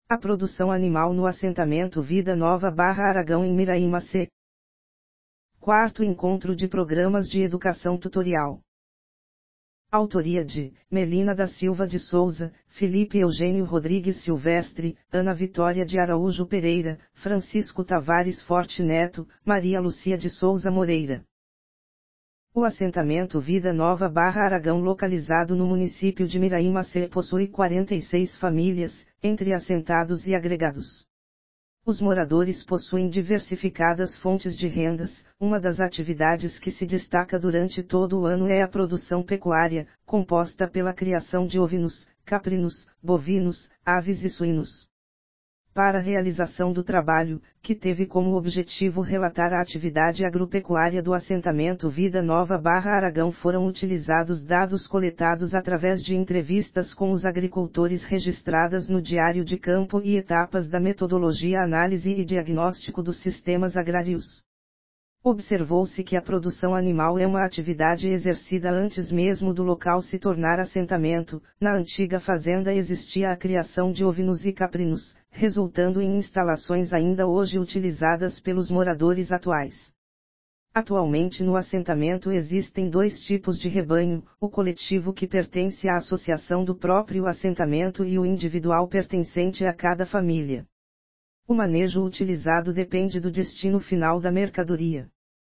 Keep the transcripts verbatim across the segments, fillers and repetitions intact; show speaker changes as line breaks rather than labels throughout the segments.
A produção animal no assentamento Vida Nova Barra Aragão em Miraíma-C. Quarto encontro de programas de educação tutorial. Autoria de Melina da Silva de Souza, Felipe Eugênio Rodrigues Silvestre, Ana Vitória de Araújo Pereira, Francisco Tavares Forte Neto, Maria Lucia de Souza Moreira. O assentamento Vida Nova Barra Aragão, localizado no município de Miraíma-C, possui quarenta e seis famílias, entre assentados e agregados. Os moradores possuem diversificadas fontes de rendas. Uma das atividades que se destaca durante todo o ano é a produção pecuária, composta pela criação de ovinos, caprinos, bovinos, aves e suínos. Para a realização do trabalho, que teve como objetivo relatar a atividade agropecuária do assentamento Vida Nova Barra Aragão, foram utilizados dados coletados através de entrevistas com os agricultores registradas no Diário de Campo e etapas da metodologia análise e diagnóstico dos sistemas agrários. Observou-se que a produção animal é uma atividade exercida antes mesmo do local se tornar assentamento. Na antiga fazenda existia a criação de ovinos e caprinos, resultando em instalações ainda hoje utilizadas pelos moradores atuais. Atualmente no assentamento existem dois tipos de rebanho, o coletivo, que pertence à associação do próprio assentamento, e o individual, pertencente a cada família. O manejo utilizado depende do destino final da mercadoria.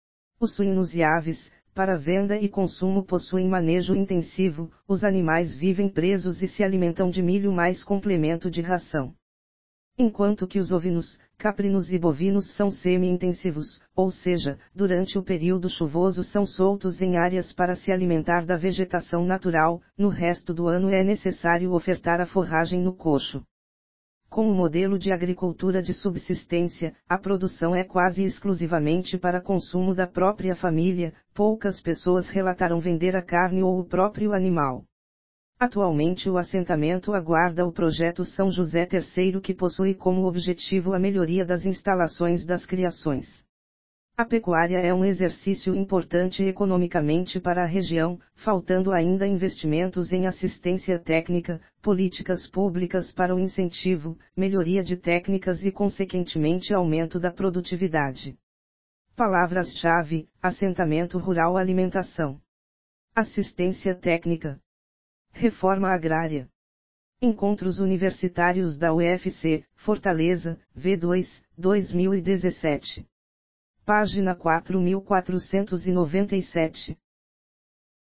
Os suínos e aves, para venda e consumo, possuem manejo intensivo. Os animais vivem presos e se alimentam de milho mais complemento de ração. Enquanto que os ovinos, caprinos e bovinos são semi-intensivos, ou seja, durante o período chuvoso são soltos em áreas para se alimentar da vegetação natural. No resto do ano é necessário ofertar a forragem no coxo. Com o modelo de agricultura de subsistência, a produção é quase exclusivamente para consumo da própria família. Poucas pessoas relataram vender a carne ou o próprio animal. Atualmente o assentamento aguarda o projeto São José terceiro, que possui como objetivo a melhoria das instalações das criações. A pecuária é um exercício importante economicamente para a região, faltando ainda investimentos em assistência técnica, políticas públicas para o incentivo, melhoria de técnicas e consequentemente aumento da produtividade. Palavras-chave: assentamento rural, alimentação, assistência técnica, reforma agrária. Encontros Universitários da U F C, Fortaleza, V dois, dois mil e dezessete. Página quatro mil quatrocentos e noventa e sete.